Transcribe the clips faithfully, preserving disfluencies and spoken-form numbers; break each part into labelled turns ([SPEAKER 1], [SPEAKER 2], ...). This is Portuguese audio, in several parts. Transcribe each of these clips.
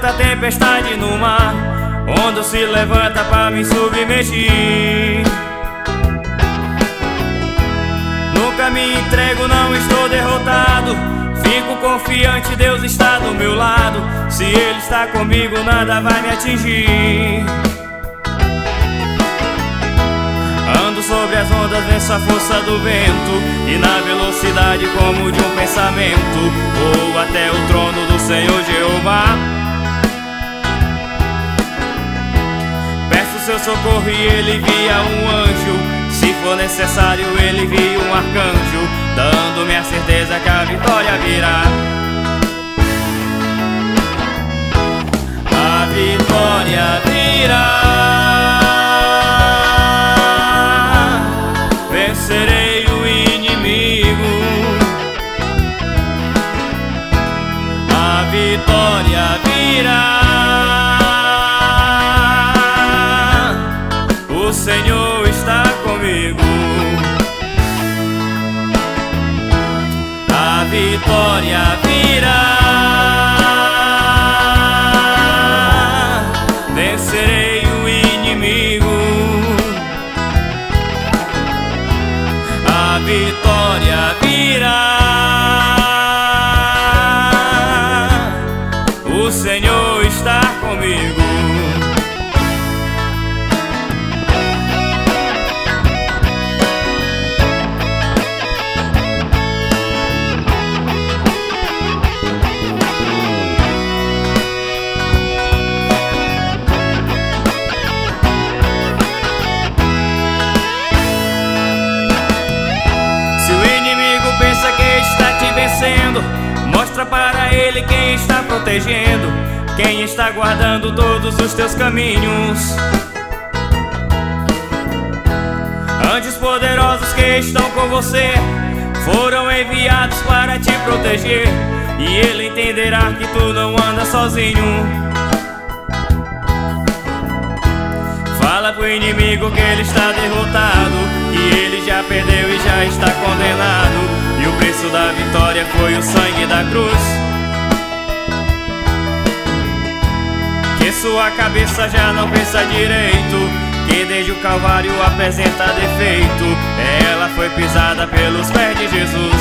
[SPEAKER 1] quanta tempestade no mar, onda se levanta pra me submergir. Nunca me entrego, não estou derrotado. Fico confiante, Deus está do meu lado. Se Ele está comigo, nada vai me atingir. Ando sobre as ondas, venço a força do vento, e na velocidade como de um pensamento vou até o trono do Senhor Jeová. Peço seu socorro e Ele envia um anjo. Se for necessário, Ele envia um arcanjo, dando-me a certeza que a vitória virá. A vitória virá. Vencerei o inimigo. A vitória virá. O Senhor está comigo. A vitória virá. Vencerei o inimigo. A vitória virá. O Senhor está comigo. Mostra para ele quem está protegendo, quem está guardando todos os teus caminhos. Anjos poderosos que estão com você foram enviados para te proteger, e ele entenderá que tu não andas sozinho. Fala pro inimigo que ele está derrotado, que ele já perdeu e já está condenado, e o preço da vitória foi o sangue da cruz. Que sua cabeça já não pensa direito, que desde o Calvário apresenta defeito. Ela foi pisada pelos pés de Jesus.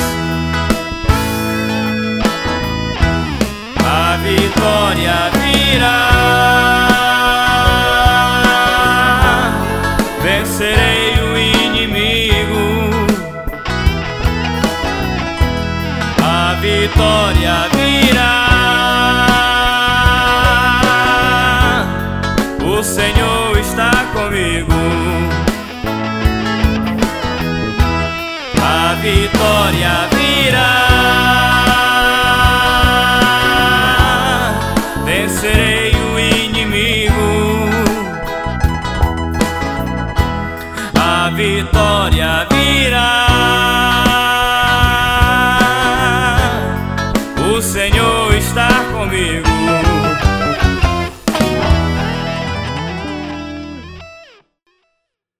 [SPEAKER 1] A vitória virá. Vencerei o inimigo. A vitória virá. O Senhor está comigo. A vitória virá. Vencerei o inimigo. A vitória virá. O Senhor está comigo.